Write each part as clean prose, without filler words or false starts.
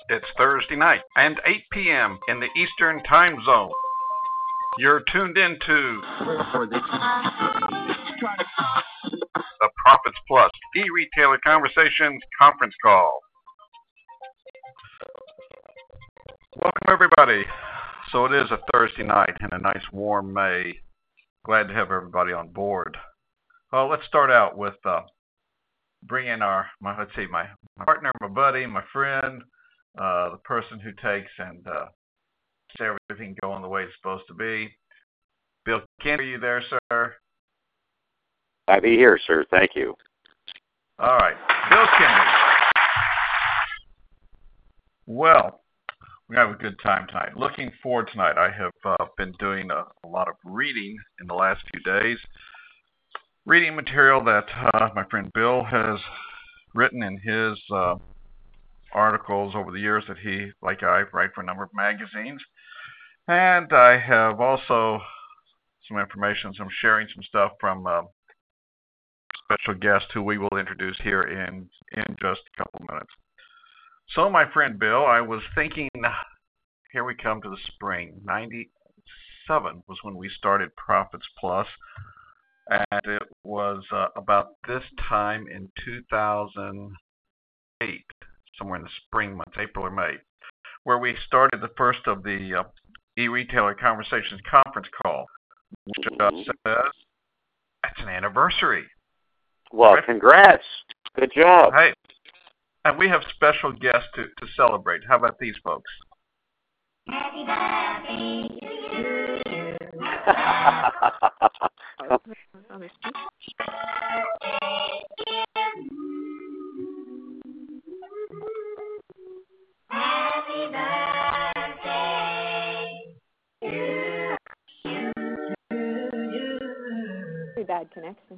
It's Thursday night and 8 p.m. in the Eastern Time Zone. You're tuned into the Profits Plus e-retailer conversations conference call. Welcome, everybody. So it is a Thursday night and a nice warm May. Glad to have everybody on board. Well, let's start out with bringing my partner, my buddy, my friend, the person who takes and see everything going the way it's supposed to be. Bill Kennedy, are you there, sir? I'll be here, sir. Thank you. All right. Bill Kennedy. Well, we have a good time tonight. Looking forward tonight. I have been doing a lot of reading in the last few days. Reading material that my friend Bill has written in his articles over the years that he, like I, write for a number of magazines. And I have also some information, some sharing some stuff from a special guest who we will introduce here in just a couple of minutes. So, my friend Bill, I was thinking, here we come to the spring. 97 was when we started Profits Plus, and it was about this time in 2008, somewhere in the spring months, April or May, where we started the first of the e-retailer conversations conference call, which says it's an anniversary. Well, right? Congrats. Good job. Hey. And we have special guests to celebrate. How about these folks? Happy birthday to you. Happy birthday to you. Pretty bad connection.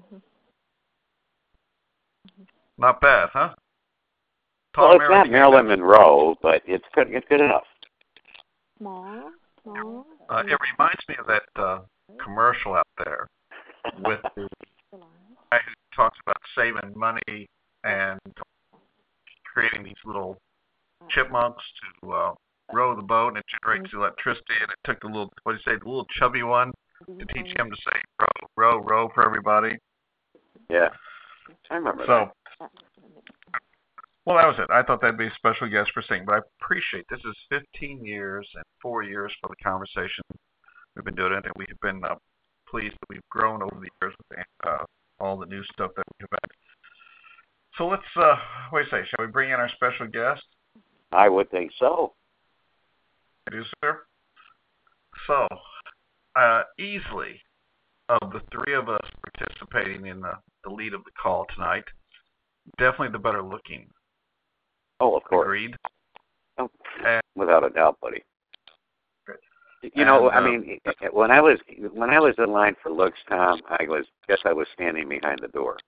Not bad, huh? Well, it's not Marilyn Monroe, but it's good enough. Small. It reminds me of that commercial out there with the guy who talks about saving money and creating these little chipmunks to row the boat, and it generates electricity, and it took the little, the little chubby one to teach him to say row for everybody. Yeah, I remember that. Well, that was it. I thought that'd be a special guest for singing, but I appreciate this is 15 years and 4 years for the conversation. We've been doing it, and we've been pleased that we've grown over the years with all the new stuff that we've had. So let's, what do you say? Shall we bring in our special guest? I would think so. I do, sir. So, easily, of the three of us participating in the lead of the call tonight, definitely the better looking. Oh, of course. Agreed. Oh, without a doubt, buddy. Good. You know, I mean, when I was in line for looks, Tom, I was standing behind the door.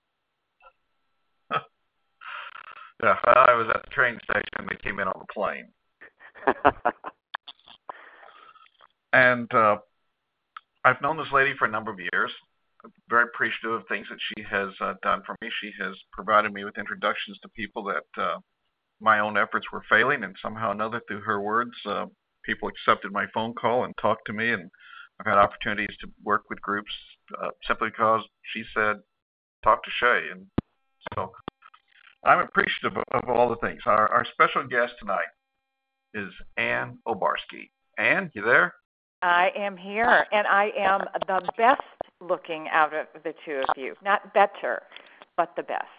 Yeah, I was at the train station and they came in on the plane. And I've known this lady for a number of years. I'm very appreciative of things that she has done for me. She has provided me with introductions to people that my own efforts were failing, and somehow or another, through her words, people accepted my phone call and talked to me, and I've had opportunities to work with groups simply because she said, talk to Shay. And so I'm appreciative of all the things. Our special guest tonight is Ann Obarski. Ann, you there? I am here, and I am the best looking out of the two of you. Not better, but the best.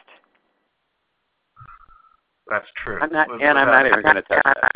That's true. I'm not even going to touch that.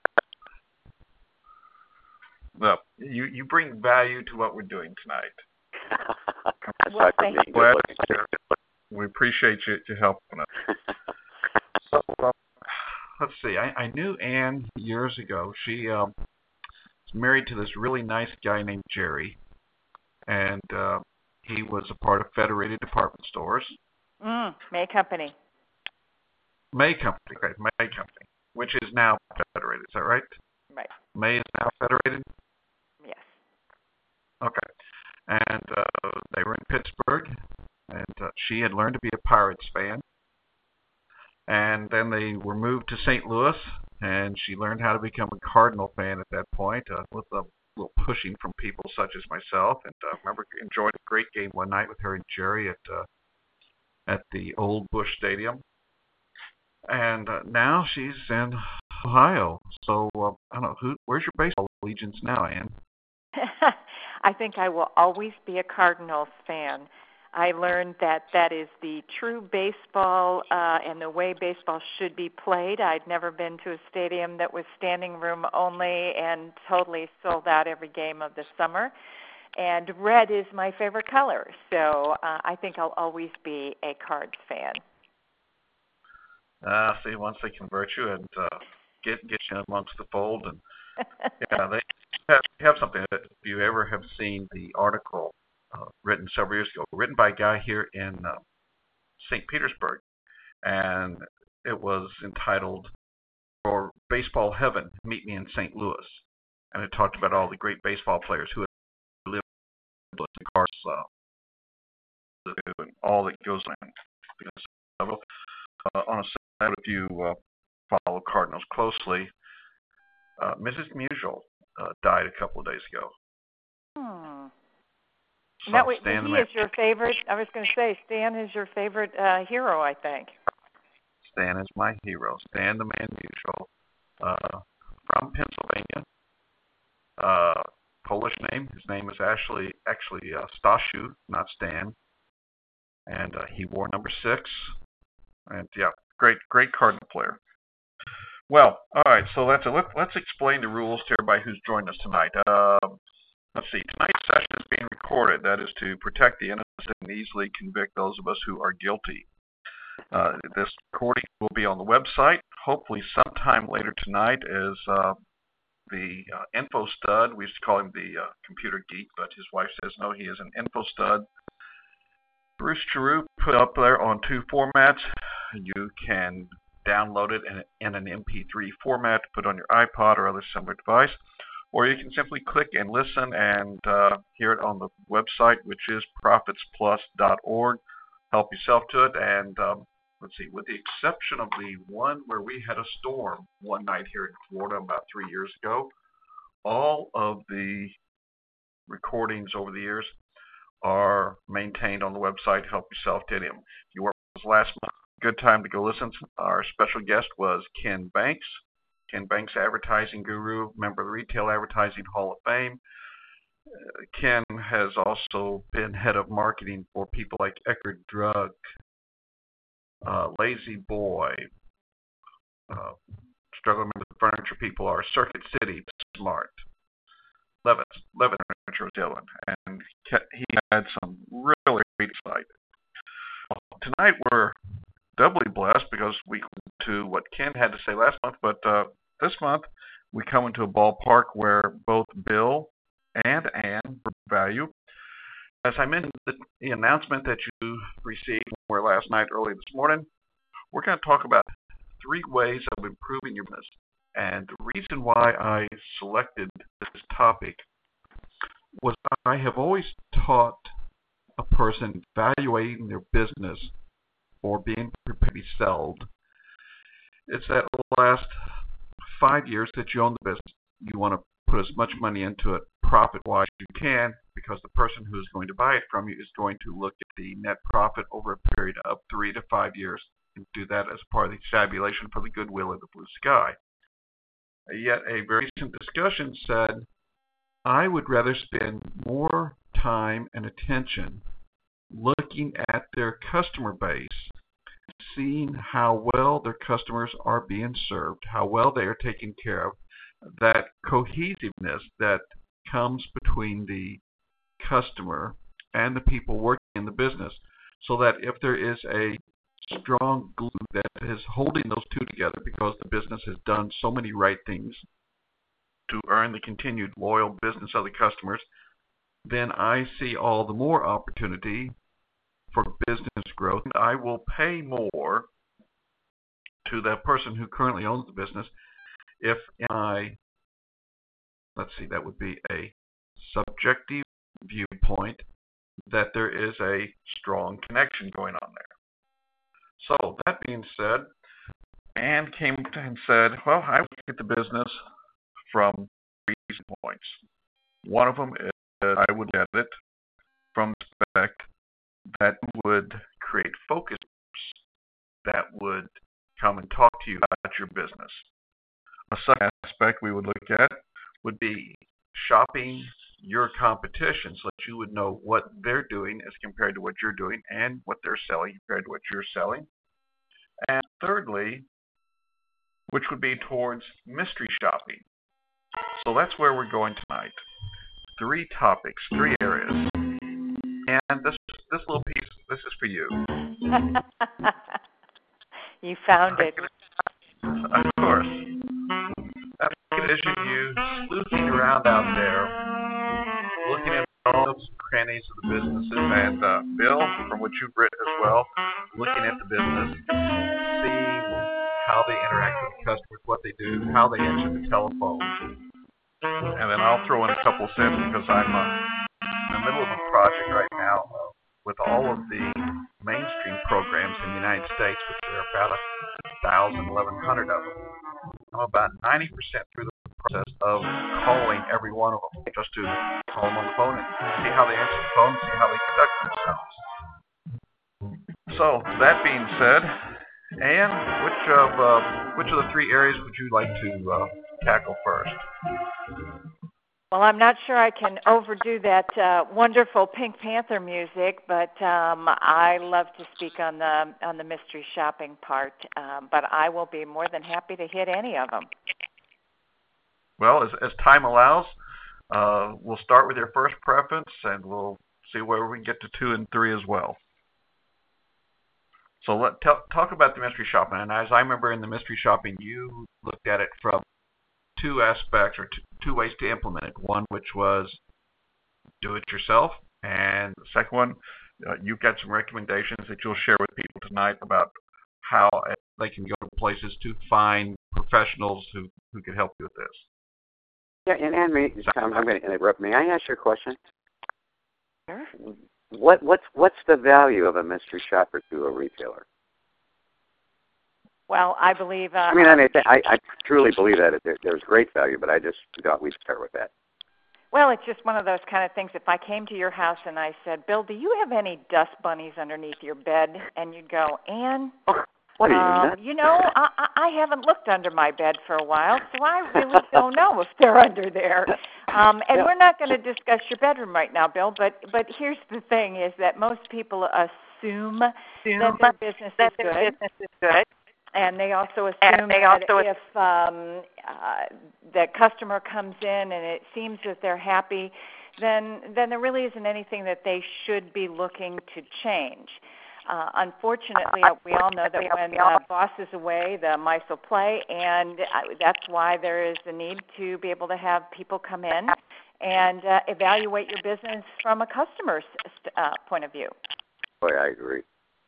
No, you bring value to what we're doing tonight. Well, thank you. We appreciate you helping us. So, let's see. I knew Ann years ago. She was married to this really nice guy named Jerry, and he was a part of Federated Department Stores. May Company. May Company, right? May Company, which is now Federated. Is that right? Right. May is now Federated? Yes. Okay. And they were in Pittsburgh, and she had learned to be a Pirates fan. And then they were moved to St. Louis, and she learned how to become a Cardinal fan at that point with a little pushing from people such as myself. And I remember enjoying a great game one night with her and Jerry at the old Busch Stadium. And now she's in Ohio. So I don't know, where's your baseball allegiance now, Ann? I think I will always be a Cardinals fan. I learned that is the true baseball and the way baseball should be played. I'd never been to a stadium that was standing room only and totally sold out every game of the summer. And red is my favorite color, so I think I'll always be a Cards fan. See, once they convert you and get you amongst the fold, and yeah, they have something. If you ever have seen the article written several years ago, written by a guy here in St. Petersburg, and it was entitled "For Baseball Heaven, Meet Me in St. Louis," and it talked about all the great baseball players who live in cars, and all that goes on. On a side, if you follow Cardinals closely, Mrs. Musial died a couple of days ago. So That way, he is your favorite. I was going to say, Stan is your favorite hero, I think. Stan is my hero. Stan the Man Musial, from Pennsylvania. Polish name. His name is actually Stasiu, not Stan. And he wore number 6. And yeah, great Cardinal player. Well, all right. So let's explain the rules to everybody who's joined us tonight. Let's see. Tonight's session is being recorded. That is to protect the innocent and easily convict those of us who are guilty. This recording will be on the website, hopefully sometime later tonight, as the info stud. We used to call him the computer geek, but his wife says no, he is an info stud. Bruce Giroux put up there on 2 formats. You can download it in an MP3 format to put on your iPod or other similar device, or you can simply click and listen and hear it on the website, which is profitsplus.org. Help yourself to it, and let's see, with the exception of the one where we had a storm one night here in Florida about 3 years ago, all of the recordings over the years are maintained on the website. Help yourself to them. If you were last month, good time to go listen. Our special guest was Ken Banks. Ken Banks, advertising guru, member of the Retail Advertising Hall of Fame. Ken has also been head of marketing for people like Eckerd Drug, Lazy Boy, struggle to remember the furniture people are, Circuit City, Smart, Levitt Furniture Dillon, and he had some really great insight. Tonight we're doubly blessed because we come to what Ken had to say last month, but this month we come into a ballpark where both Bill and Ann value. As I mentioned, the announcement that you received were last night, early this morning, we're going to talk about 3 ways of improving your business. And the reason why I selected this topic was I have always taught a person evaluating their business or being prepared to be sold. It's that last 5 years that you own the business, you want to put as much money into it profit-wise as you can, because the person who is going to buy it from you is going to look at the net profit over a period of 3 to 5 years and do that as part of the tabulation for the goodwill of the blue sky. Yet a very recent discussion said, I would rather spend more time and attention looking at their customer base, seeing how well their customers are being served, how well they are taken care of, that cohesiveness that comes between the customer and the people working in the business, so that if there is a strong glue that is holding those two together because the business has done so many right things to earn the continued loyal business of the customers, then I see all the more opportunity for business growth. I will pay more to that person who currently owns the business if that would be a subjective viewpoint, that there is a strong connection going on there. So, that being said, Anne came and said, well, I look at the business from 3 points. One of them is I would look at it from the aspect that would create focus that would come and talk to you about your business. A second aspect we would look at would be shopping your competition so that you would know what they're doing as compared to what you're doing and what they're selling compared to what you're selling. And thirdly, which would be towards mystery shopping. So that's where we're going tonight. 3 topics, 3 areas. And this little piece, this is for you. You found it. Of course. I envision you sleuthing around out there, looking at all those crannies of the businesses, and Bill, from what you've written as well, looking at the business, seeing how they interact with the customers, what they do, how they answer the telephone. And then I'll throw in a couple cents because I'm in the middle of a project right now with all of the mainstream programs in the United States, which there are about 1,000, 1,100 of them. I'm about 90% through the process of calling every one of them, just to call them on the phone and see how they answer the phone, see how they conduct themselves. So that being said, Anne, which of the 3 areas would you like to tackle first? Well, I'm not sure I can overdo that wonderful Pink Panther music, but I love to speak on the mystery shopping part. But I will be more than happy to hit any of them. Well, as time allows, we'll start with your first preference, and we'll see where we can get to 2 and 3 as well. So talk about the mystery shopping. And as I remember in the mystery shopping, you looked at it from 2 aspects or 2 ways to implement it. One, which was do it yourself, and the second one, you've got some recommendations that you'll share with people tonight about how they can go to places to find professionals who can help you with this. Yeah, and Anne, Tom, I'm going to interrupt. May I ask you a question? Sure. What's the value of a mystery shopper to a retailer? Well, I believe. I truly believe that there's great value, but I just thought we'd start with that. Well, it's just one of those kind of things. If I came to your house and I said, Bill, do you have any dust bunnies underneath your bed? And you'd go, Anne, what are you nuts? I haven't looked under my bed for a while, so I really don't know if they're under there. And we're not going to discuss your bedroom right now, Bill, but here's the thing is that most people assume that their business is good. And they also assume that if the customer comes in and it seems that they're happy, then there really isn't anything that they should be looking to change. Unfortunately, we all know that when the boss is away, the mice will play, and that's why there is the need to be able to have people come in and evaluate your business from a customer's point of view. Boy, I agree.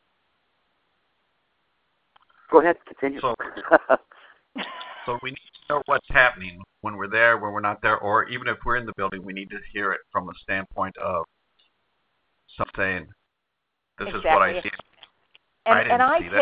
Go ahead, continue. So we need to know what's happening when we're there, when we're not there, or even if we're in the building, we need to hear it from the standpoint of something. This exactly. is what I see. And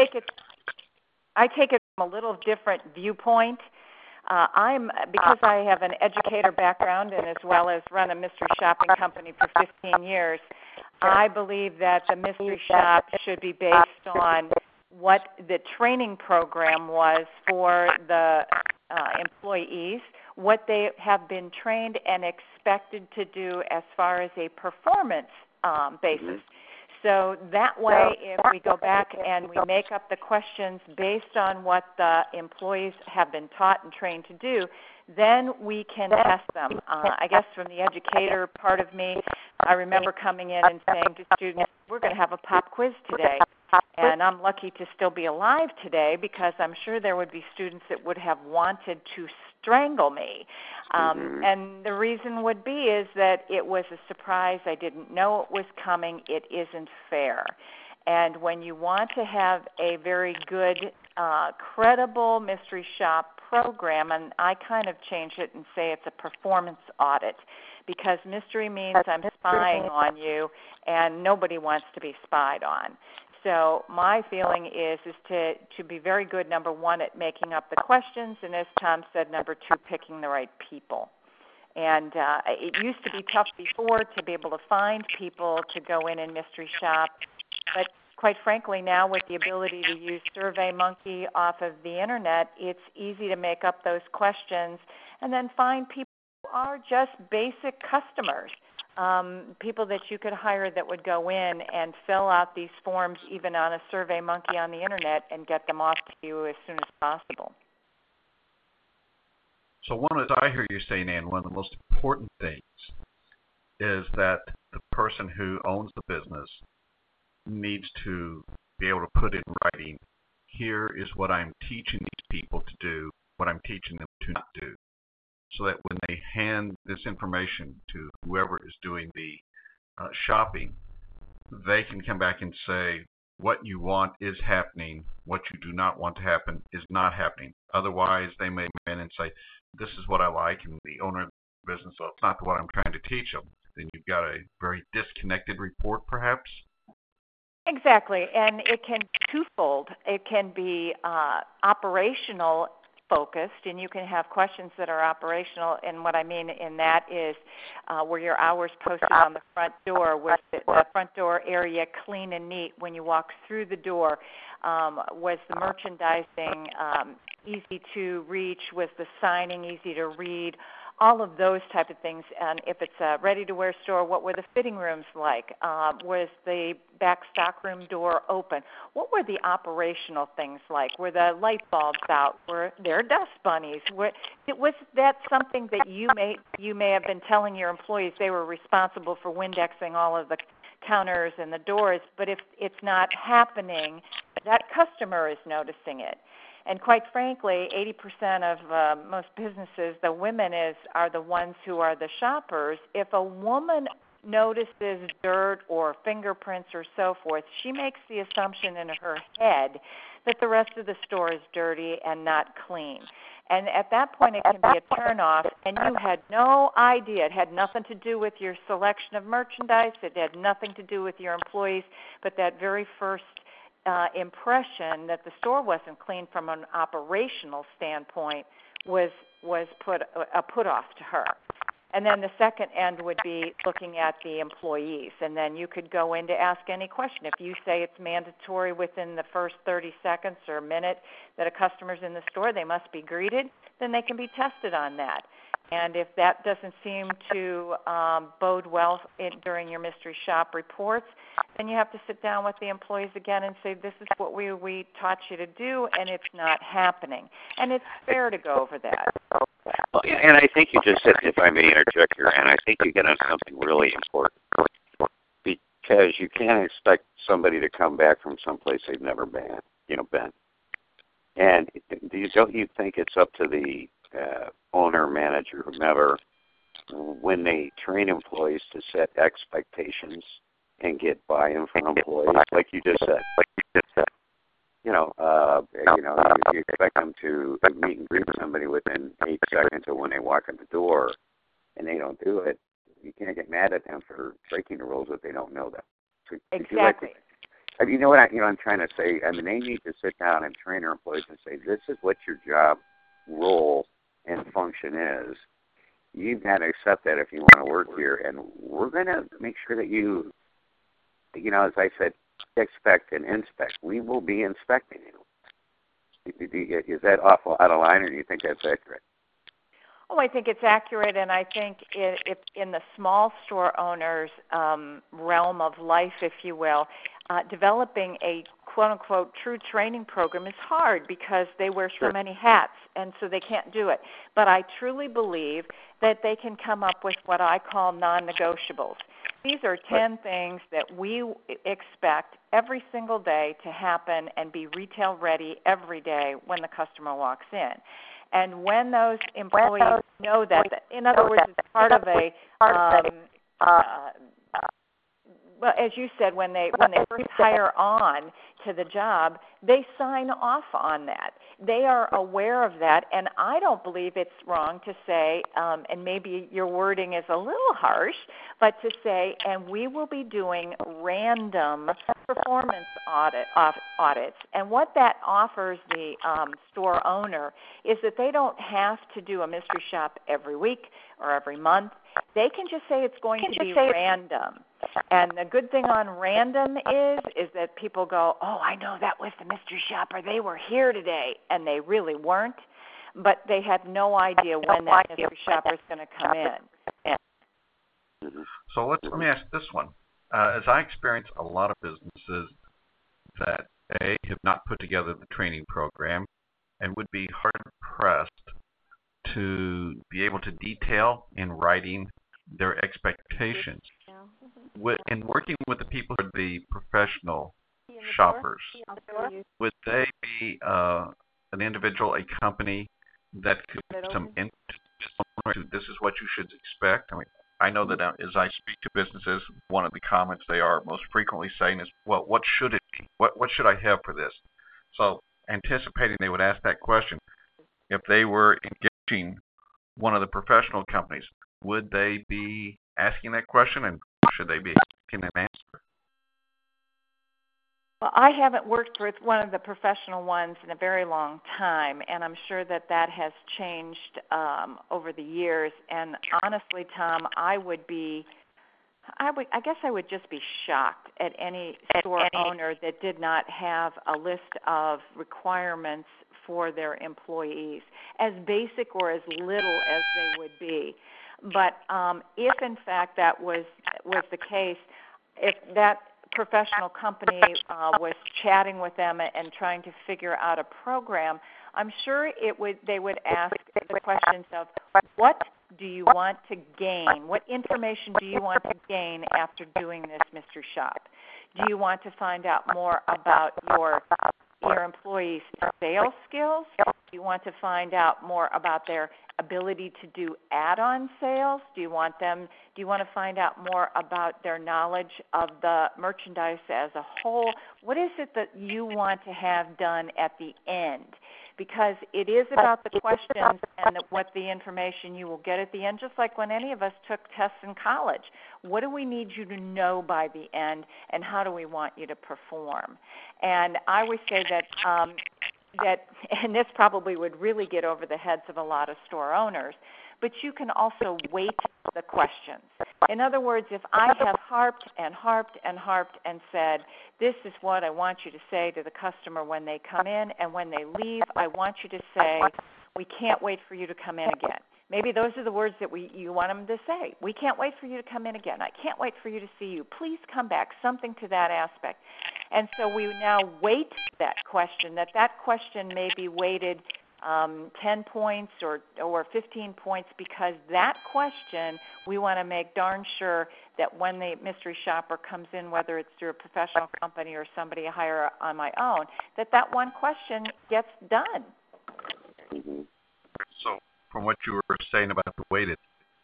I take it from a little different viewpoint. Because I have an educator background and as well as run a mystery shopping company for 15 years, I believe that the mystery shop should be based on what the training program was for the employees, what they have been trained and expected to do as far as a performance basis. So that way, if we go back and we make up the questions based on what the employees have been taught and trained to do, then we can test them. I guess from the educator part of me, I remember coming in and saying to students, we're going to have a pop quiz today. And I'm lucky to still be alive today because I'm sure there would be students that would have wanted to strangle me. And the reason would be is that it was a surprise. I didn't know it was coming. It isn't fair. And when you want to have a very good, credible mystery shop program, and I kind of change it and say it's a performance audit, because mystery means I'm spying on you, and nobody wants to be spied on. So my feeling is to be very good, number one, at making up the questions, and as Tom said, number two, picking the right people. And it used to be tough before to be able to find people to go in and mystery shop, but quite frankly, now with the ability to use SurveyMonkey off of the internet, it's easy to make up those questions and then find people who are just basic customers. People that you could hire that would go in and fill out these forms even on a SurveyMonkey on the internet and get them off to you as soon as possible. So one, as I hear you saying, Ann, one of the most important things is that the person who owns the business needs to be able to put in writing, here is what I'm teaching these people to do, what I'm teaching them to not do. So that when they hand this information to whoever is doing the shopping, they can come back and say, what you want is happening, what you do not want to happen is not happening. Otherwise, they may come in and say, this is what I like, and the owner of the business, well, it's not what I'm trying to teach them. Then you've got a very disconnected report, perhaps? Exactly, and it can be twofold. It can be operational focused, and you can have questions that are operational, and what I mean in that is were your hours posted on the front door? Was the front door area clean and neat when you walk through the door? Was the merchandising easy to reach? Was the signing easy to read? All of those type of things. And if it's a ready-to-wear store, what were the fitting rooms like? Was the back stockroom door open? What were the operational things like? Were the light bulbs out? Were there dust bunnies? Was that something that you may have been telling your employees they were responsible for Windexing all of the counters and the doors, but if it's not happening, that customer is noticing it. And quite frankly, 80% of most businesses, the women are the ones who are the shoppers. If a woman notices dirt or fingerprints or so forth, she makes the assumption in her head that the rest of the store is dirty and not clean. And at that point, it can be a turnoff, and you had no idea. It had nothing to do with your selection of merchandise. It had nothing to do with your employees, but that very first impression that the store wasn't clean from an operational standpoint was put off to her. And then the second end would be looking at the employees, and then you could go in to ask any question. If you say it's mandatory within the first 30 seconds or a minute that a customer's in the store, they must be greeted, then they can be tested on that. And if that doesn't seem to bode well during your mystery shop reports, then you have to sit down with the employees again and say, this is what we taught you to do, and it's not happening. And it's fair to go over that. Well, and I think you just said, if I may interject here, and I think you get on something really important, because you can't expect somebody to come back from someplace they've never been. And don't you think it's up to the owner, manager, whomever, when they train employees to set expectations and get buy-in from employees, like you just said. You expect them to meet and greet somebody within 8 seconds of when they walk in the door, and they don't do it. You can't get mad at them for breaking the rules if they don't know them. So exactly. You know what I'm trying to say? I mean, they need to sit down and train their employees and say, this is what your job role and function is. You've got to accept that if you want to work here, and we're going to make sure that you, as I said, expect and inspect. We will be inspecting you. Is that awful out of line, or do you think that's accurate? Oh, I think it's accurate, and I think if in the small store owner's realm of life, if you will, developing a quote-unquote true training program is hard because they wear so many hats, and so they can't do it. But I truly believe that they can come up with what I call non-negotiables. These are 10 things that we expect every single day to happen and be retail ready every day when the customer walks in. And when those employees know that, in other words, it's part of Well, as you said, when they first hire on to the job, they sign off on that. They are aware of that, and I don't believe it's wrong to say, and maybe your wording is a little harsh, but to say, and we will be doing random performance audits. And what that offers the store owner is that they don't have to do a mystery shop every week or every month. They can just say it's going to be random. And the good thing on random is that people go, oh, I know that was the mystery shopper. They were here today, and they really weren't. But they had no idea when that mystery shopper is going to come in. So let me ask this one. As I experience a lot of businesses that, A, have not put together the training program and would be hard-pressed to be able to detail in writing their expectations. In working with the people who are the professional shoppers, would they be an individual, a company that could give some input to this is what you should expect? I mean, I know that as I speak to businesses, one of the comments they are most frequently saying is, well, what should it be? What should I have for this? So anticipating they would ask that question, if they were engaging one of the professional companies, would they be asking that question, and should they be asking an answer? Well, I haven't worked with one of the professional ones in a very long time, and I'm sure that has changed over the years. And honestly, Tom, I guess I would just be shocked at any store owner that did not have a list of requirements for their employees, as basic or as little as they would be. But if in fact that was the case, if that professional company was chatting with them and trying to figure out a program, I'm sure they would ask the questions of, what do you want to gain? What information do you want to gain after doing this mystery shop? Do you want to find out more about your employees' sales skills? Do you want to find out more about their ability to do add-on sales? Do you want to find out more about their knowledge of the merchandise as a whole? What is it that you want to have done at the end? Because it is about the questions and what the information you will get at the end, just like when any of us took tests in college. What do we need you to know by the end, and how do we want you to perform? And I always say that, and this probably would really get over the heads of a lot of store owners, but you can also weight the questions. In other words, if I have harped and harped and harped and said, this is what I want you to say to the customer when they come in, and when they leave, I want you to say, we can't wait for you to come in again. Maybe those are the words that you want them to say. We can't wait for you to come in again. I can't wait for you to see you. Please come back, something to that aspect. And so we now weight that question, that question may be weighted 10 points or 15 points, because that question, we want to make darn sure that when the mystery shopper comes in, whether it's through a professional company or somebody I hire on my own, that one question gets done. Mm-hmm. So from what you were saying about the weighted,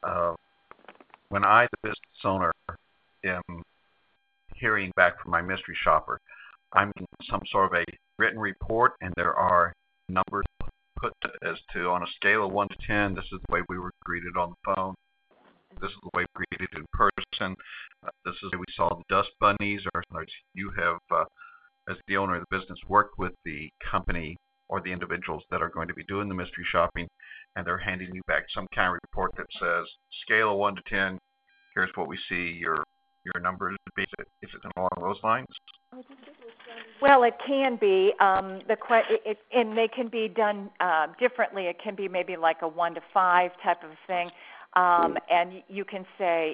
when I, the business owner, am hearing back from my mystery shopper, I'm in some sort of a written report, and there are numbers put as to, on a scale of 1 to 10, this is the way we were greeted on the phone, this is the way we were greeted in person, this is the way we saw the dust bunnies, or you have, as the owner of the business, worked with the company or the individuals that are going to be doing the mystery shopping, and they're handing you back some kind of report that says, scale of 1 to 10, here's what we see your numbers be. Is it along those lines? Well, it can be. And they can be done differently. It can be maybe like a 1 to 5 type of thing. And you can say,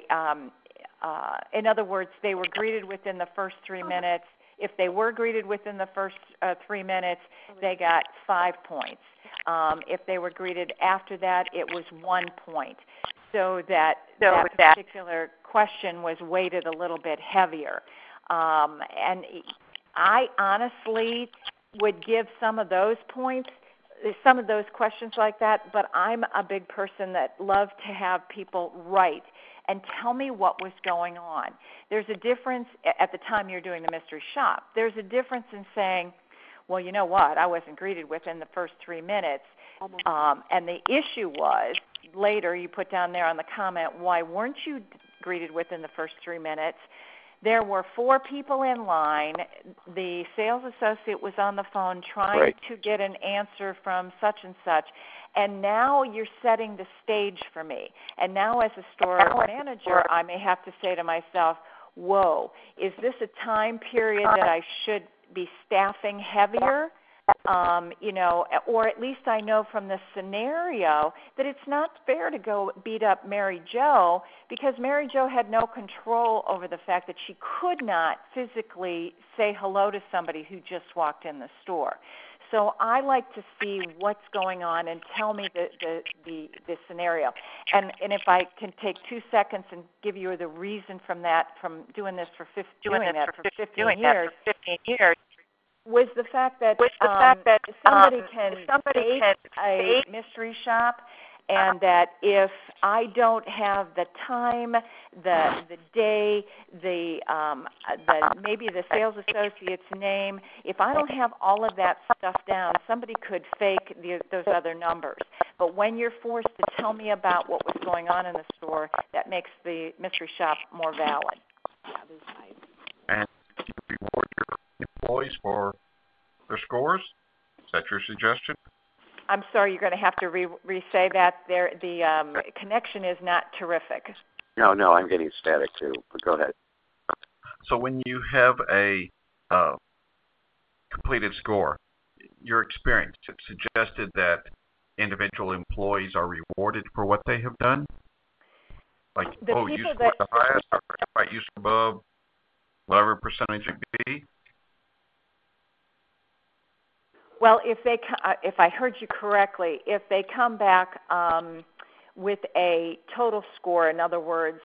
in other words, they were greeted within the first 3 minutes. If they were greeted within the first 3 minutes, they got 5 points. If they were greeted after that, it was 1 point. So that particular question was weighted a little bit heavier. And I honestly would give some of those points, some of those questions like that, but I'm a big person that loves to have people write and tell me what was going on. There's a difference at the time you're doing the mystery shop. There's a difference in saying, well, you know what, I wasn't greeted within the first 3 minutes. And the issue was, later you put down there on the comment, why weren't you greeted within the first 3 minutes? There were 4 people in line. The sales associate was on the phone trying to get an answer from such and such. And now you're setting the stage for me. And now as a store manager, I may have to say to myself, whoa, is this a time period that I should be staffing heavier? Or at least I know from the scenario that it's not fair to go beat up Mary Jo, because Mary Jo had no control over the fact that she could not physically say hello to somebody who just walked in the store. So I like to see what's going on and tell me the scenario. And if I can take 2 seconds and give you the reason from that, from doing this for 15 years, was the fact that somebody can fake a mystery shop, and that if I don't have the time, the day, maybe the sales associate's name, if I don't have all of that stuff down, somebody could fake those other numbers. But when you're forced to tell me about what was going on in the store, that makes the mystery shop more valid. Yeah, that's nice. And you reward your employees for their scores? Is that your suggestion? I'm sorry, you're going to have to re-say that. The connection is not terrific. No, I'm getting static too, but go ahead. So when you have a completed score, your experience, it suggested that individual employees are rewarded for what they have done? Like, you scored the highest, all right, you scored above whatever percentage it be? Well, if I heard you correctly, if they come back with a total score, in other words,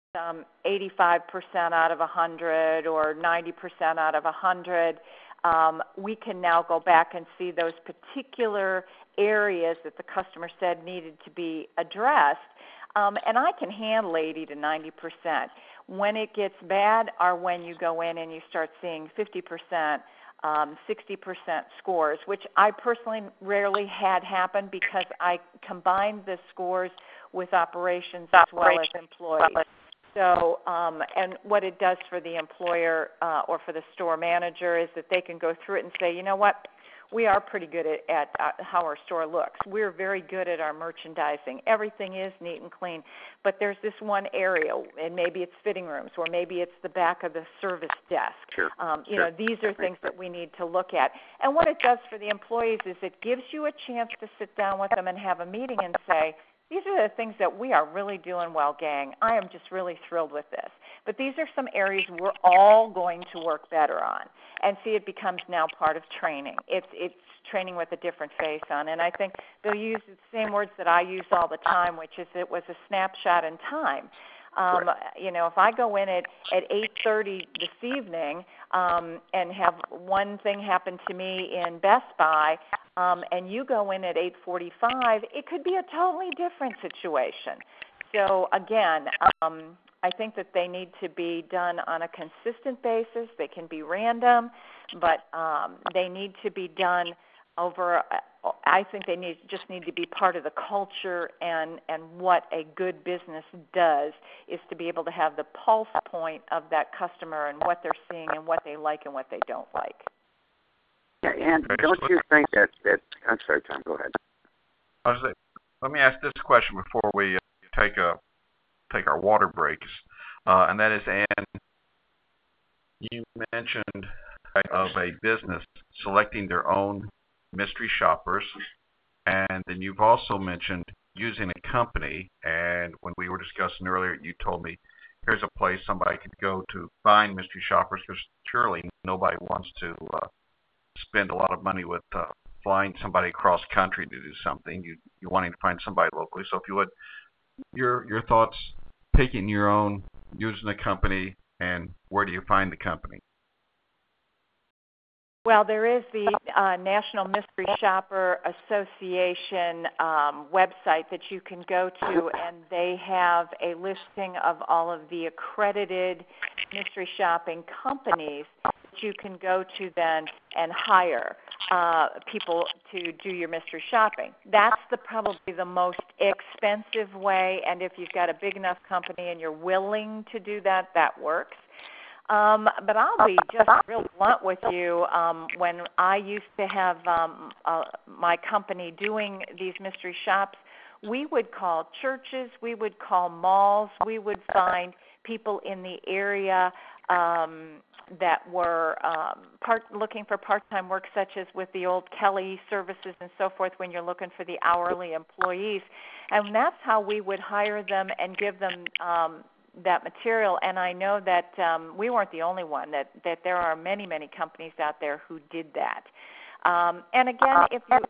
85% out of 100 or 90% out of 100, we can now go back and see those particular areas that the customer said needed to be addressed. And I can handle 80 to 90%. When it gets bad are when you go in and you start seeing 50%, 60% scores, which I personally rarely had happen because I combined the scores with operations as well as employees. So, and what it does for the employer or for the store manager is that they can go through it and say, you know what, we are pretty good at how our store looks. We're very good at our merchandising. Everything is neat and clean. But there's this one area, and maybe it's fitting rooms, or maybe it's the back of the service desk. Sure. These are things that we need to look at. And what it does for the employees is it gives you a chance to sit down with them and have a meeting and say, these are the things that we are really doing well, gang. I am just really thrilled with this. But these are some areas we're all going to work better on. And see, it becomes now part of training. It's training with a different face on. And I think they'll use the same words that I use all the time, which is it was a snapshot in time. If I go in at 8:30 this evening and have one thing happen to me in Best Buy, and you go in at 8:45, it could be a totally different situation. So again, I think that they need to be done on a consistent basis. They can be random, but they need to be done over. I think they just need to be part of the culture, and what a good business does is to be able to have the pulse point of that customer and what they're seeing and what they like and what they don't like. Yeah, and don't you think that I'm sorry, Tom, go ahead. Let me ask this question before we take our water breaks, and that is, Ann, you mentioned of a business selecting their own mystery shoppers, and then you've also mentioned using a company. And when we were discussing earlier, you told me here's a place somebody could go to find mystery shoppers, because surely nobody wants to spend a lot of money with flying somebody across country to do something. You're wanting to find somebody locally. So if you would, your thoughts, picking your own, using a company, and where do you find the company? Well, there is the National Mystery Shopper Association website that you can go to, and they have a listing of all of the accredited mystery shopping companies that you can go to then and hire people to do your mystery shopping. That's probably the most expensive way, and if you've got a big enough company and you're willing to do that, that works. But I'll be just real blunt with you. When I used to have my company doing these mystery shops, we would call churches, we would call malls, we would find people in the area that were looking for part-time work, such as with the old Kelly services and so forth, when you're looking for the hourly employees. And that's how we would hire them and give them that material. And I know that we weren't the only one, that there are many, many companies out there who did that. And again, if you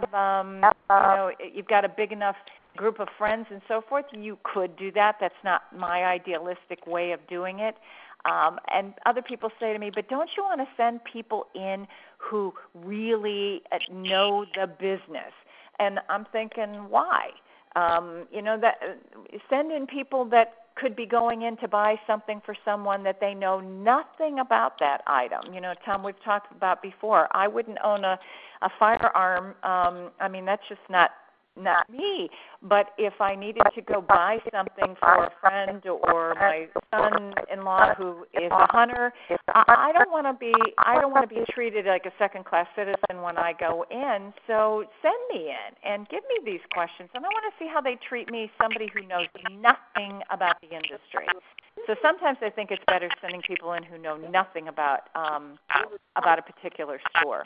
have, you've got a big enough group of friends and so forth, you could do that. That's not my idealistic way of doing it. And other people say to me, but don't you want to send people in who really know the business? And I'm thinking, why? That send in people that could be going in to buy something for someone that they know nothing about that item. Tom, we've talked about before, I wouldn't own a firearm. That's just not me. But if I needed to go buy something for a friend or my son-in-law who is a hunter, I don't want to be treated like a second-class citizen when I go in. So send me in and give me these questions, and I want to see how they treat me, somebody who knows nothing about the industry. So sometimes I think it's better sending people in who know nothing about a particular store.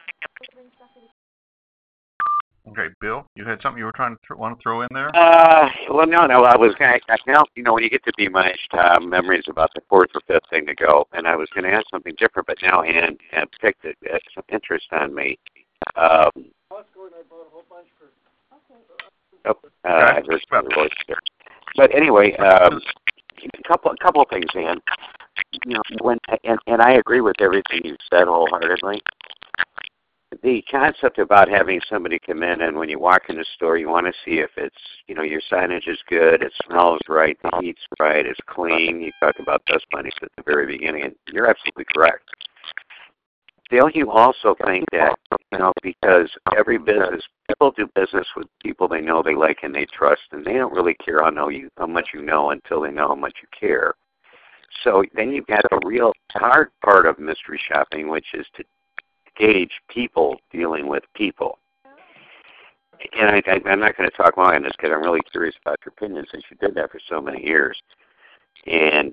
Okay, Bill, you had something you were trying to want to throw in there? Well, no. I was going to, when you get to be my memories about the fourth or fifth thing to go, and I was going to ask something different, but now Ann picked some interest on me. I heard some voice there. But anyway, a couple of things, Ann. And I agree with everything you said wholeheartedly. The concept about having somebody come in, and when you walk in the store, you want to see if it's, your signage is good, it smells right, the heat's right, it's clean. You talked about dust bunnies at the very beginning, and you're absolutely correct. Don't you also think that, because every business, people do business with people they know, they like, and they trust, and they don't really care how much you know until they know how much you care. So then you've got the real hard part of mystery shopping, which is to gauge people dealing with people. And I'm not going to talk long on this because I'm really curious about your opinion since you did that for so many years. And,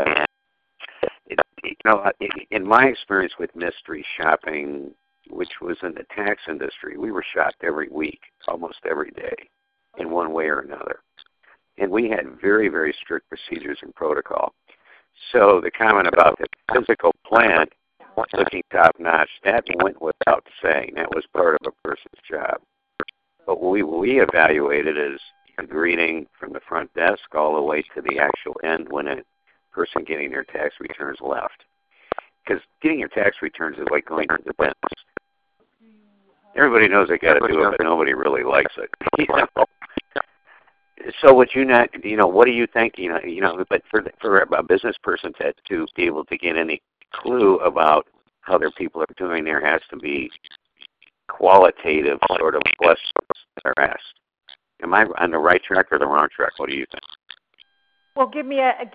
in my experience with mystery shopping, which was in the tax industry, we were shopped every week, almost every day, in one way or another. And we had very, very strict procedures and protocol. So the comment about the physical plant looking top-notch, that went without saying. That was part of a person's job. But what we evaluated is the greeting from the front desk all the way to the actual end when a person getting their tax returns left. Because getting your tax returns is like going to the dentist. Everybody knows they got to do it, but nobody really likes it. So would you not, what do you think, but for a business person to be able to get any clue about how their people are doing, there has to be qualitative sort of questions that are asked. Am I on the right track or the wrong track? What do you think? Well, give me a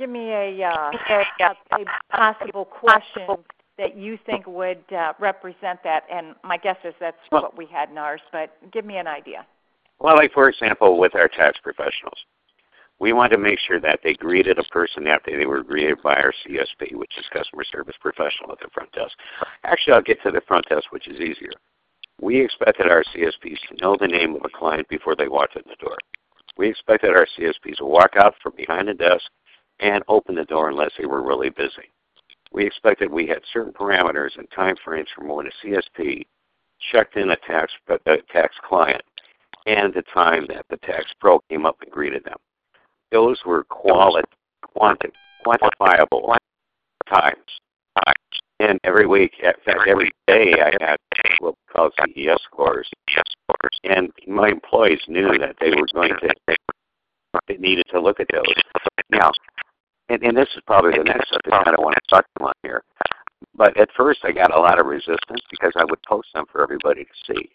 possible question that you think would represent that. And my guess is that's what we had in ours, but give me an idea. Well, like, for example, with our tax professionals, we want to make sure that they greeted a person after they were greeted by our CSP, which is customer service professional at the front desk. Actually, I'll get to the front desk, which is easier. We expected our CSPs to know the name of a client before they walked in the door. We expected our CSPs to walk out from behind the desk and open the door unless they were really busy. We expected we had certain parameters and time frames from when a CSP checked in a tax client and the time that the tax pro came up and greeted them. Those were quantifiable times. in every week. In fact, every day I had what we call CES scores. And my employees knew that they needed to look at those. Now, and this is probably the next subject. I don't want to talk too much here. But at first I got a lot of resistance because I would post them for everybody to see.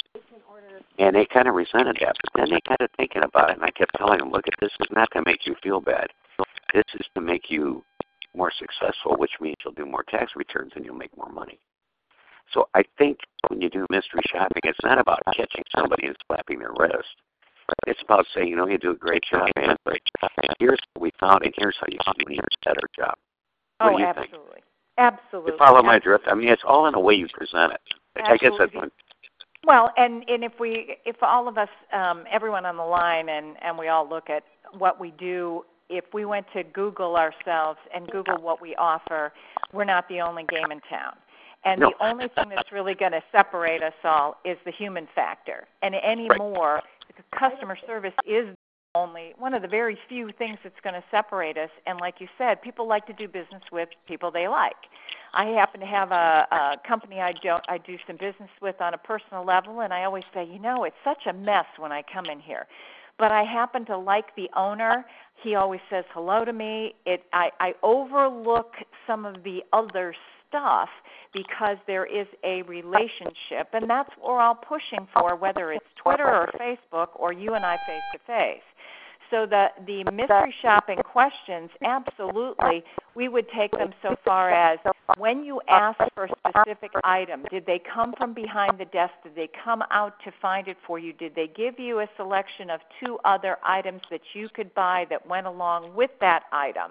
And they kind of resented that. But then they got to thinking about it, and I kept telling them, look, this is not to make you feel bad. This is to make you more successful, which means you'll do more tax returns and you'll make more money. So I think when you do mystery shopping, it's not about catching somebody and slapping their wrist. It's about saying, you do a great job, man. Here's what we found, and here's how you can do an even better job. What do you think? Absolutely. You follow my drift? I mean, it's all in the way you present it. I guess that's one. Well, and if all of us, everyone on the line, and we all look at what we do, if we went to Google ourselves and Google what we offer, we're not the only game in town. And the only thing that's really going to separate us all is the human factor. And anymore, customer service is only one of the very few things that's going to separate us. And like you said, people like to do business with people they like. I happen to have a company I do some business with on a personal level, and I always say, it's such a mess when I come in here. But I happen to like the owner. He always says hello to me. I overlook some of the other stuff because there is a relationship, and that's what we're all pushing for, whether it's Twitter or Facebook or you and I face-to-face. So the mystery shopping questions, absolutely, we would take them so far as when you ask for a specific item, did they come from behind the desk? Did they come out to find it for you? Did they give you a selection of 2 other items that you could buy that went along with that item?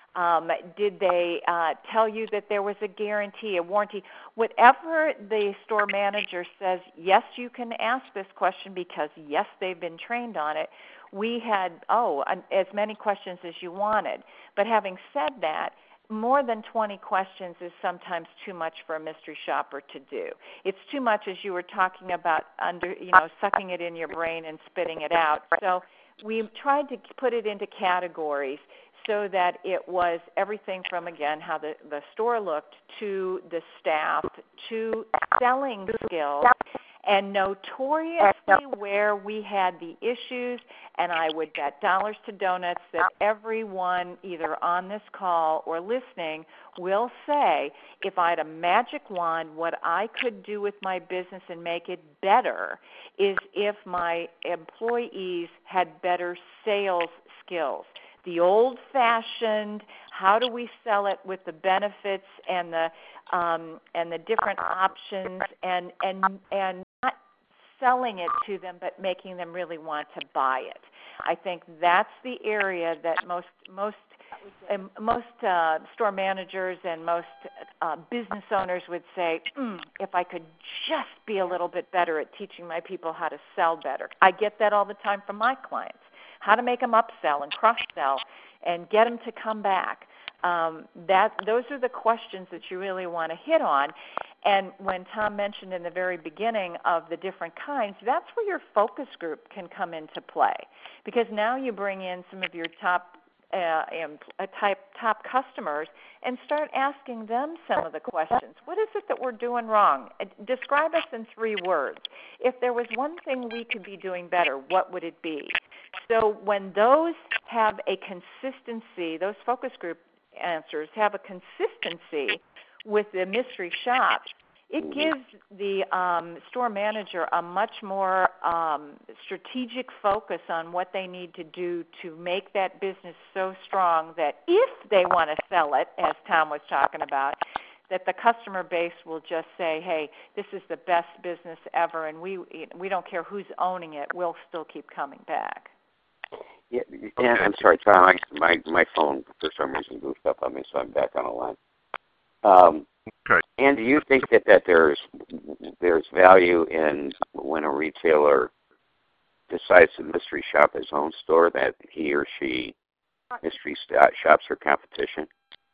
Did they tell you that there was a guarantee, a warranty? Whatever the store manager says, yes, you can ask this question because, yes, they've been trained on it. We had, as many questions as you wanted. But having said that, more than 20 questions is sometimes too much for a mystery shopper to do. It's too much, as you were talking about, sucking it in your brain and spitting it out. So we tried to put it into categories so that it was everything from, again, how the store looked to the staff to selling skills, and notoriously where we had the issues, and I would bet dollars to donuts that everyone either on this call or listening will say, if I had a magic wand, what I could do with my business and make it better is if my employees had better sales skills. The old-fashioned, how do we sell it with the benefits and the different options, and not selling it to them, but making them really want to buy it. I think that's the area that most store managers and most business owners would say, if I could just be a little bit better at teaching my people how to sell better. I get that all the time from my clients. How to make them upsell and cross-sell and get them to come back. Those are the questions that you really want to hit on. And when Tom mentioned in the very beginning of the different kinds, that's where your focus group can come into play. Because now you bring in some of your top customers and start asking them some of the questions. What is it that we're doing wrong? Describe us in 3 words. If there was one thing we could be doing better, what would it be? So when those have a consistency, those focus group answers have a consistency with the mystery shops, it gives the store manager a much more strategic focus on what they need to do to make that business so strong that if they want to sell it, as Tom was talking about, that the customer base will just say, hey, this is the best business ever, and we don't care who's owning it, we'll still keep coming back. Yeah, I'm sorry, Tom. My phone for some reason goofed up on me, so I'm back on the line. Okay. And do you think that there's value in when a retailer decides to mystery shop his own store, that he or she mystery shops for competition?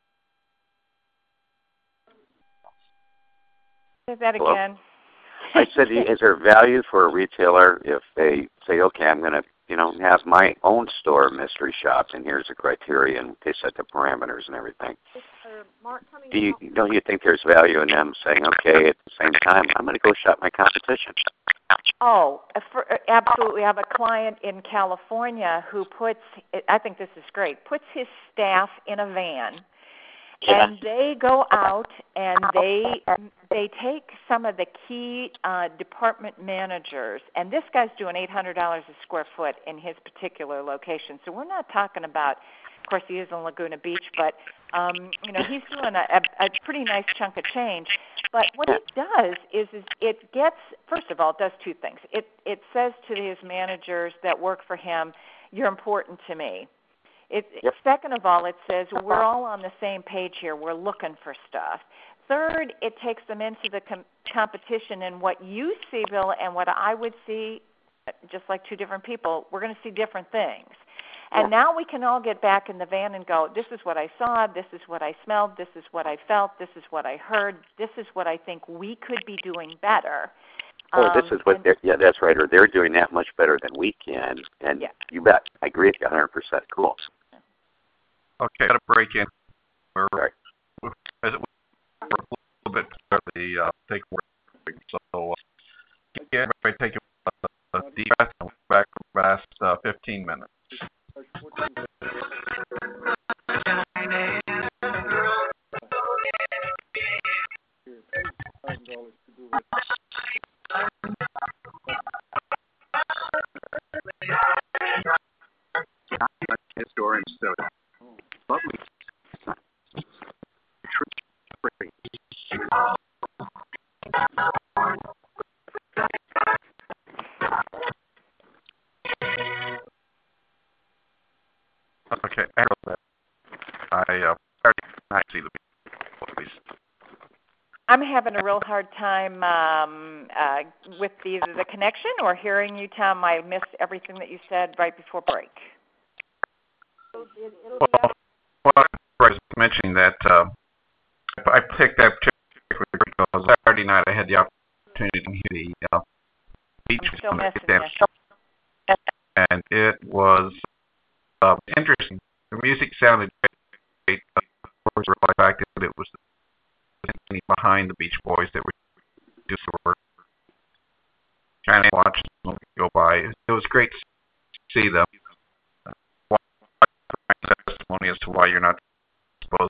Say that Hello? again. I said, is there value for a retailer if they say, okay, I'm going to have my own store mystery shop, and here's the criteria, and they set the parameters and everything? Don't you think there's value in them saying, okay, at the same time, I'm going to go shop my competition? Oh, absolutely. I have a client in California who I think this is great, puts his staff in a van, and they go out and they take some of the key department managers, and this guy's doing $800 a square foot in his particular location. So we're not talking about, of course, he is in Laguna Beach, but he's doing a pretty nice chunk of change. But what it does is it gets, first of all, it does two things. It says to his managers that work for him, you're important to me. Second of all, it says we're all on the same page here. We're looking for stuff. Third, it takes them into the competition, and what you see, Bill, and what I would see, just like two different people, we're going to see different things. And now we can all get back in the van and go, this is what I saw, this is what I smelled, this is what I felt, this is what I heard, this is what I think we could be doing better. This is what that's right, or they're doing that much better than we can. And you bet. I agree with you 100%. Cool. Okay, got to break in. We're right. a little bit for the takeaway. So, everybody take a deep breath and back for the last 15 minutes. Historian study. Lovely. Okay, I see the please. I'm having a real hard time with either the connection or hearing you, Tom. I missed everything that you said right before break. Well, I was mentioning that I picked that particular because Saturday night I had the opportunity to hear the beach and it was interesting. The music sounded great. Of course, the fact that it was behind the Beach Boys that were doing the work. Trying to watch them go by. It was great to see them. Testimony as to why you're not supposed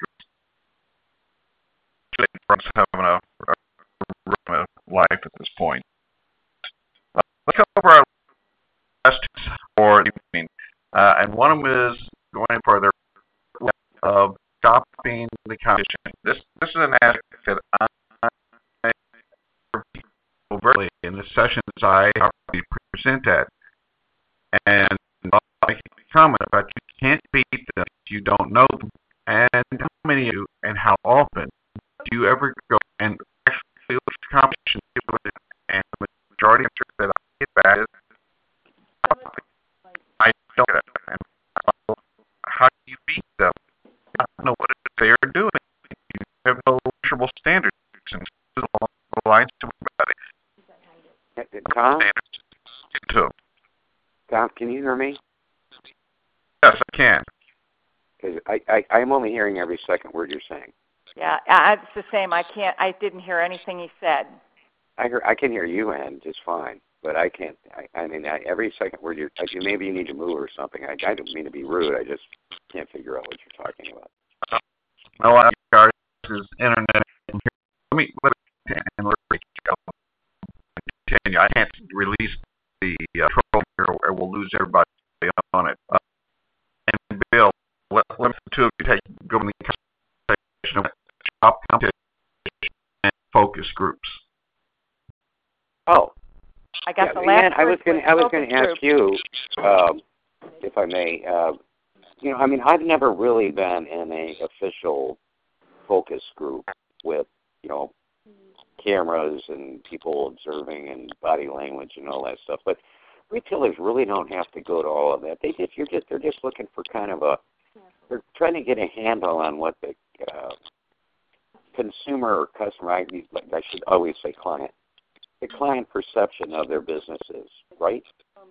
to having a life at this point. Let's cover our last for the evening, and one of them is going further of stopping the competition. This is an aspect that I overtly in the sessions I present at, and I make a comment about you can't beat them if you don't know them, and how many of you and how often do you ever go and actually look at the competition and the majority of the that I get back is I don't get it. And how do you beat them? I don't know what they are doing. You have no measurable standards and along the lines to everybody. Tom, can you hear me? Yes, I can. Because I'm only hearing every second word you're saying. Yeah, it's the same. I didn't hear anything he said. I can hear you, Ann, just fine, but I can't. Every second word maybe you need to move or something. I don't mean to be rude. I just can't figure out what you're talking about. Well, I got his internet. Let me continue. I can't release the control here, or we'll lose everybody on it. And Bill, let the two of you go in the conversation of shop competition and focus groups. Oh, I got the last. I was going to ask you, if I may. I've never really been in an official focus group with, cameras and people observing and body language and all that stuff. But retailers really don't have to go to all of that. They're just looking for kind of they're trying to get a handle on what the consumer or customer, I should always say client, the client perception of their business is, right?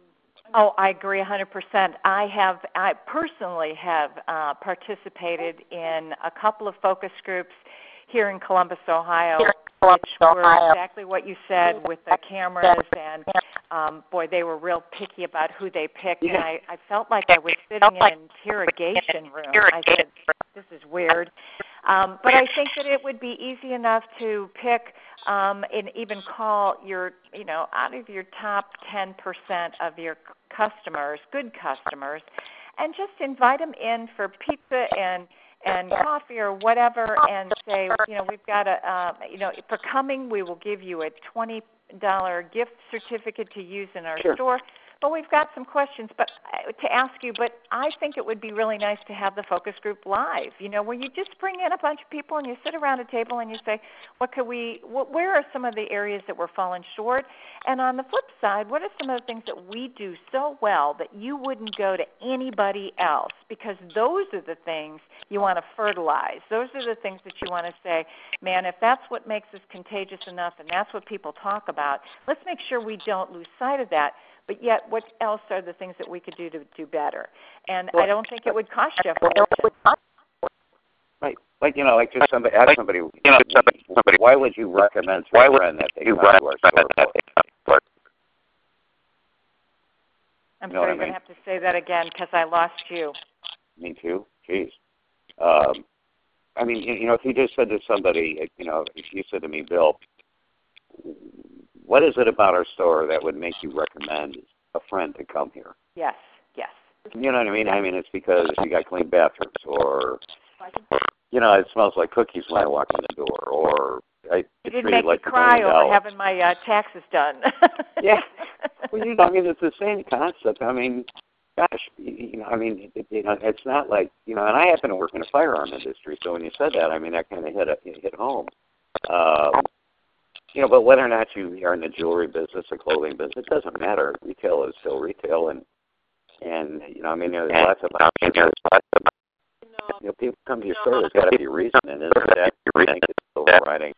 Oh, I agree 100%. I personally have participated in a couple of focus groups here in Columbus, Ohio, which were exactly what you said with the cameras, and boy, they were real picky about who they picked, and I felt like I was sitting in an interrogation room. I said, this is weird. But I think that it would be easy enough to pick and even call your, out of your top 10% of your customers, good customers, and just invite them in for pizza and coffee or whatever, and say, we've got for coming, we will give you a $20 gift certificate to use in our store. But we've got some questions to ask you, but I think it would be really nice to have the focus group live, where you just bring in a bunch of people and you sit around a table and you say, where are some of the areas that we're falling short? And on the flip side, what are some of the things that we do so well that you wouldn't go to anybody else? Because those are the things you want to fertilize. Those are the things that you want to say, man, if that's what makes us contagious enough and that's what people talk about, let's make sure we don't lose sight of that. But yet, what else are the things that we could do to do better? And I don't think it would cost you a fortune. Right. Like, like just ask somebody, why would you recommend to a friend that they come to our store? I'm sorry, you're going to have to say that again because I lost you. Me too. Jeez. If you just said to somebody, if you said to me, Bill, what is it about our store that would make you recommend a friend to come here? Yes. You know what I mean? I mean, it's because you got clean bathrooms, or, it smells like cookies when I walk in the door, or I you didn't make me cry over having my taxes done. Yeah. Well, it's the same concept. I mean, gosh, it's not like, and I happen to work in the firearm industry, so when you said that, that kind of hit home. But whether or not you are in the jewelry business, the clothing business, it doesn't matter. Retail is still retail, and there's lots of options. People come to your store. There's got to be a reason, and isn't that you think it's overriding?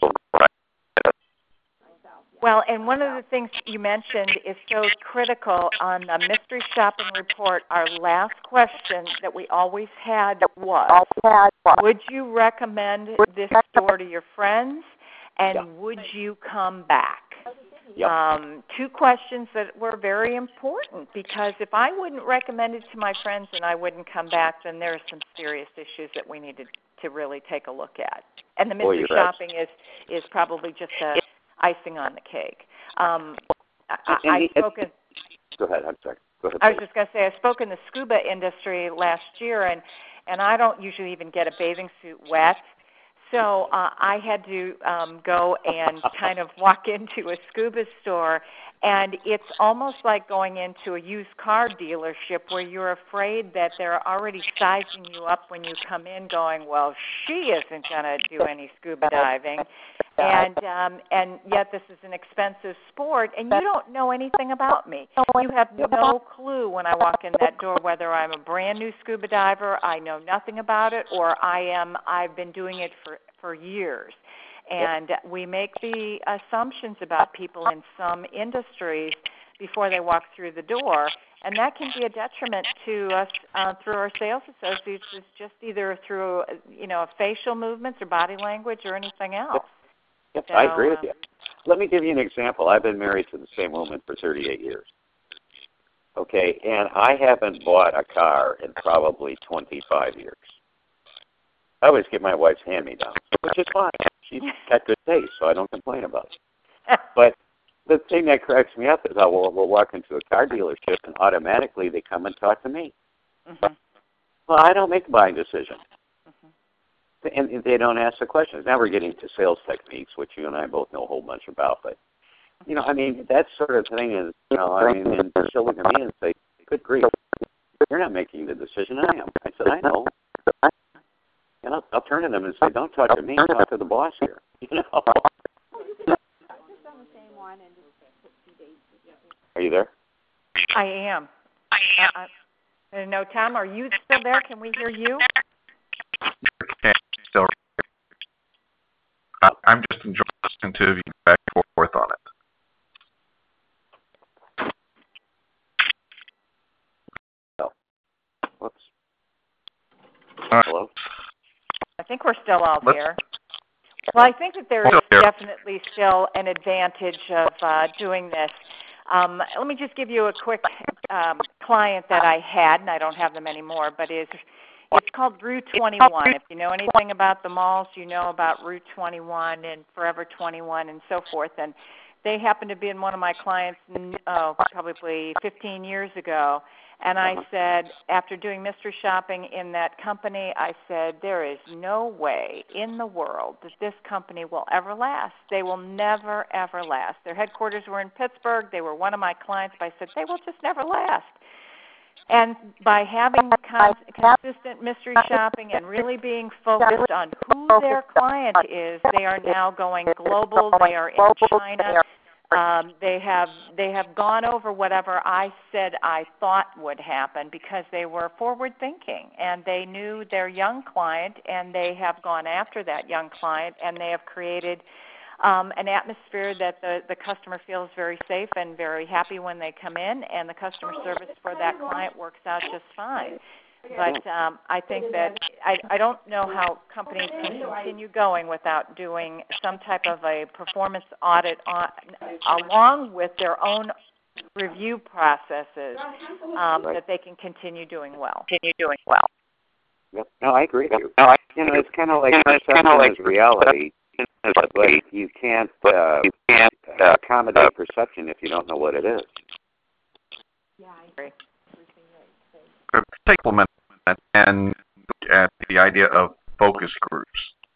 Well, and one of the things you mentioned is so critical on the mystery shopping report. Our last question that we always had was, would you recommend this store to your friends? And would you come back? Yep. Two questions that were very important, because if I wouldn't recommend it to my friends and I wouldn't come back, then there are some serious issues that we needed to really take a look at. And the mystery shopping is probably just icing on the cake. Go ahead. I'm sorry. Go ahead. I was just going to say, I spoke in the scuba industry last year, and I don't usually even get a bathing suit wet. So I had to go and kind of walk into a scuba store, and it's almost like going into a used car dealership where you're afraid that they're already sizing you up when you come in, going, well, she isn't going to do any scuba diving. And yet this is an expensive sport, and you don't know anything about me. You have no clue when I walk in that door whether I'm a brand new scuba diver, I know nothing about it, or I've been doing it for years. And we make the assumptions about people in some industries before they walk through the door, and that can be a detriment to us through our sales associates, just either through facial movements or body language or anything else. Yep, I agree with you. Let me give you an example. I've been married to the same woman for 38 years. Okay, and I haven't bought a car in probably 25 years. I always get my wife's hand-me-downs, which is fine. She's got good taste, so I don't complain about it. But the thing that cracks me up is we'll walk into a car dealership, and automatically they come and talk to me. Mm-hmm. Well, I don't make the buying decision. And they don't ask the questions. Now we're getting to sales techniques, which you and I both know a whole bunch about. But, that sort of thing is, and she'll look at me and say, good grief, you're not making the decision, I am. I said, I know. And I'll turn to them and say, don't talk to me, talk to the boss here. Are you there? I am. No, Tom, are you still there? Can we hear you? Still, I'm just enjoying listening to you back and forth on it. Hello? I think we're still all Let's- here. Well, I think that there is Still here. definitely still an advantage of doing this. Let me just give you a quick client that I had, and I don't have them anymore, but it's called Rue 21. If you know anything about the malls, you know about Rue 21 and Forever 21 and so forth. And they happened to be in one of my clients probably 15 years ago. And I said, after doing mystery shopping in that company, I said, there is no way in the world that this company will ever last. They will never, ever last. Their headquarters were in Pittsburgh. They were one of my clients, but I said, they will just never last. And by having consistent mystery shopping and really being focused on who their client is, they are now going global. They are in China. They have gone over whatever I said I thought would happen because they were forward thinking and they knew their young client and they have gone after that young client and they have created an atmosphere that the customer feels very safe and very happy when they come in, and the customer service for that client works out just fine. But I think that I don't know how companies can continue going without doing some type of a performance audit along with their own review processes that they can continue doing well. Yep. No, I agree with you. It's kind of like perception is reality, but you can't accommodate perception if you don't know what it is. Yeah, I agree. Take a minute and look at the idea of focus groups.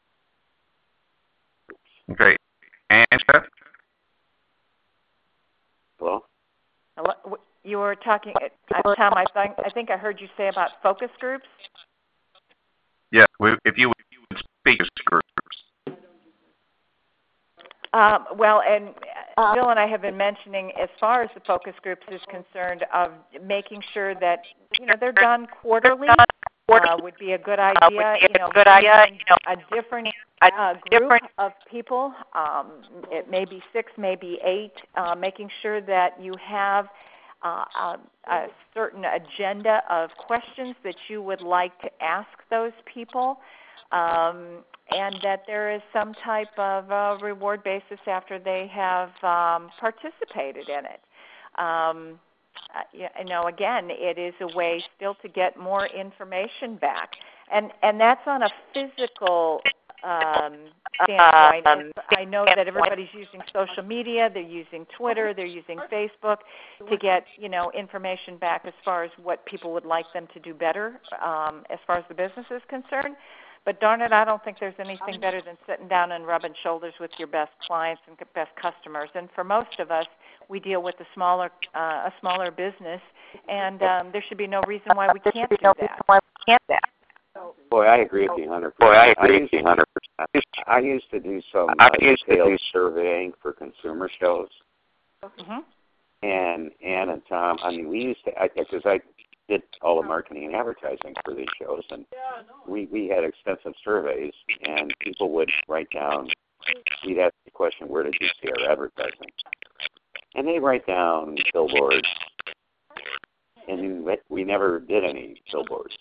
Okay, Angela? Hello? You were talking, Tom, I think I heard you say about focus groups. Yeah, if you would speak as groups. Well, and Bill and I have been mentioning, as far as the focus groups is concerned, of making sure that they're done quarterly. Would be a good idea. A different group of people. It may be 6, maybe 8. Making sure that you have a certain agenda of questions that you would like to ask those people. And that there is some type of reward basis after they have participated in it. Again, it is a way still to get more information back. And that's on a physical standpoint. I know that everybody's using social media. They're using Twitter. They're using Facebook to get, information back as far as what people would like them to do better as far as the business is concerned. But darn it, I don't think there's anything better than sitting down and rubbing shoulders with your best clients and best customers. And for most of us, we deal with a smaller business, and there should be no reason why we can't do that. Boy, I agree with you 100%. I used to do some detailed surveying for consumer shows. Mm-hmm. And Ann and Tom, we used to, because I did all the marketing and advertising for these shows, and we had extensive surveys, and people would write down, we'd ask the question, where did you see our advertising? And they'd write down billboards, and we never did any billboards.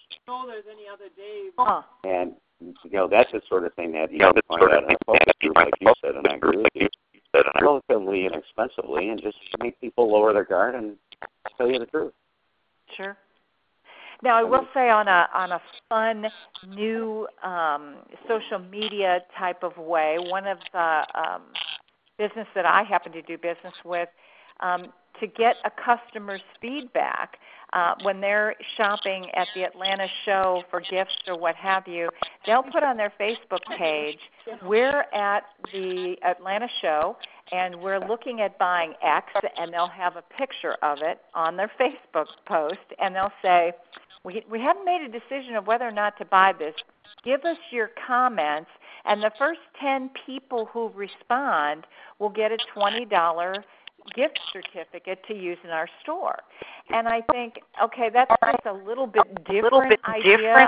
And, that's the sort of thing that you can find out in a focus group, like you said, and I agree with you, relatively inexpensively, and just make people lower their guard and tell you the truth. Sure. Now, I will say on a fun, new social media type of way, one of the business that I happen to do business with, to get a customer's feedback when they're shopping at the Atlanta show for gifts or what have you, they'll put on their Facebook page, we're at the Atlanta show, and we're looking at buying X, and they'll have a picture of it on their Facebook post, and they'll say, we haven't made a decision of whether or not to buy this. Give us your comments, and the first 10 people who respond will get a $20 gift certificate to use in our store. And I think, okay, that's just a little bit different idea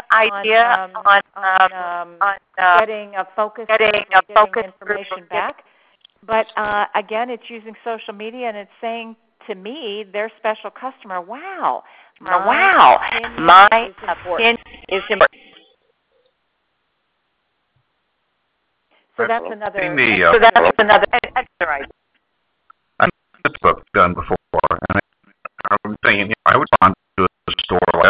on getting a focus group or getting information back. But again, it's using social media, and it's saying to me, their special customer, my opinion is important. So Hi, that's Bill. another. Extra idea. I've seen this book done before, and I'm thinking I would want to do a store like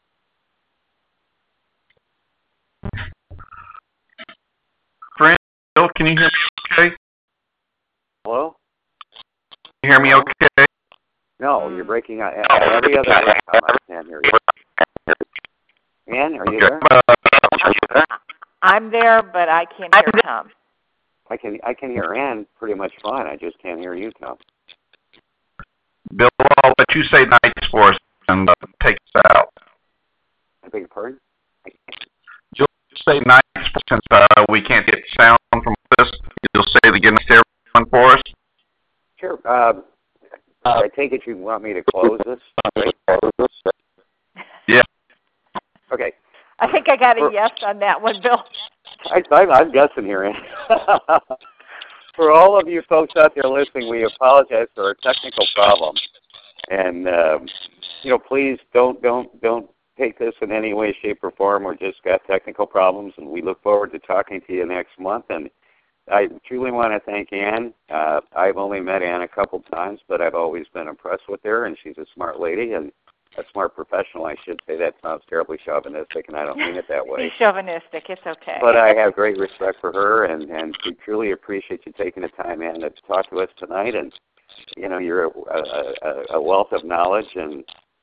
that. Friend, Bill, can you hear me okay? Hello? Can you hear me okay? No, you're breaking out. Every other word, Tom, I can't hear you. Ann, are you there? I'm there, but I can't hear Tom. I can hear Ann pretty much fine. I just can't hear you, Tom. Bill, I'll let you say nights for us and take us out. I beg your pardon? You'll say nights since we can't get sound from this. You'll say it again to everyone for us. Sure. I take it you want me to close this? Right? Yeah. Okay. I think I got a yes on that one, Bill. I'm guessing here, Ann. For all of you folks out there listening, we apologize for our technical problem. And, please don't take this in any way, shape, or form. We're just got technical problems, and we look forward to talking to you next month. And I truly want to thank Ann. I've only met Ann a couple times, but I've always been impressed with her, and she's a smart lady and a smart professional, I should say. That sounds terribly chauvinistic, and I don't mean it that way. He's chauvinistic. It's okay. But I have great respect for her, and we truly appreciate you taking the time, Ann, to talk to us tonight. And, you're a wealth of knowledge, and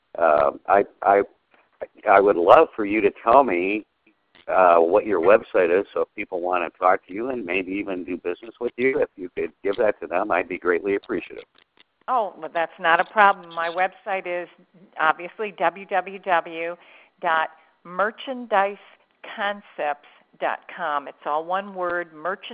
I would love for you to tell me what your website is, so if people want to talk to you and maybe even do business with you, if you could give that to them, I'd be greatly appreciative. Oh, well, that's not a problem. My website is obviously www.merchandiseconcepts.com. It's all one word,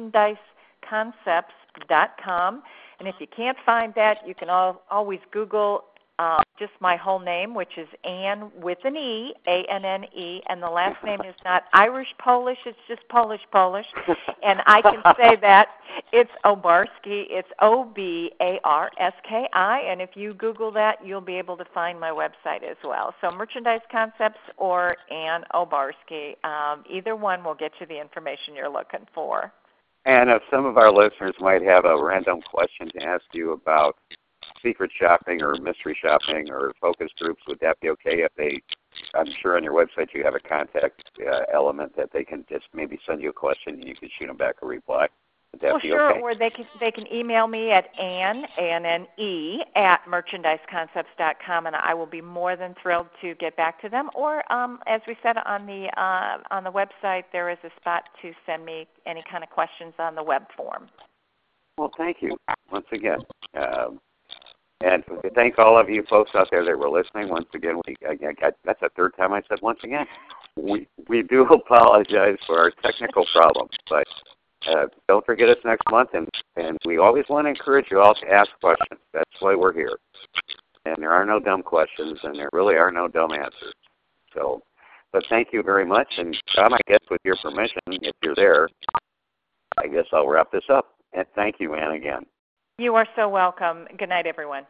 merchandiseconcepts.com. And if you can't find that, you can always Google just my whole name, which is Ann with an E, A-N-N-E, and the last name is not Irish-Polish, it's just Polish-Polish. And I can say that it's Obarski, it's O-B-A-R-S-K-I, and if you Google that, you'll be able to find my website as well. So Merchandise Concepts or Ann Obarski, either one will get you the information you're looking for. And if some of our listeners might have a random question to ask you about secret shopping or mystery shopping or focus groups, would that be okay if I'm sure on your website you have a contact element that they can just maybe send you a question and you can shoot them back a reply. Would that be sure, okay? Or they can email me at Ann, A-N-N-E, at merchandiseconcepts.com, and I will be more than thrilled to get back to them. Or, as we said on the website, there is a spot to send me any kind of questions on the web form. Well, thank you once again. And thank all of you folks out there that were listening. Once again, that's the third time I said once again. We do apologize for our technical problems, but don't forget us next month. And we always want to encourage you all to ask questions. That's why we're here. And there are no dumb questions, and there really are no dumb answers. So, but thank you very much. And Tom, I guess with your permission, if you're there, I guess I'll wrap this up. And thank you, Ann, again. You are so welcome. Good night, everyone.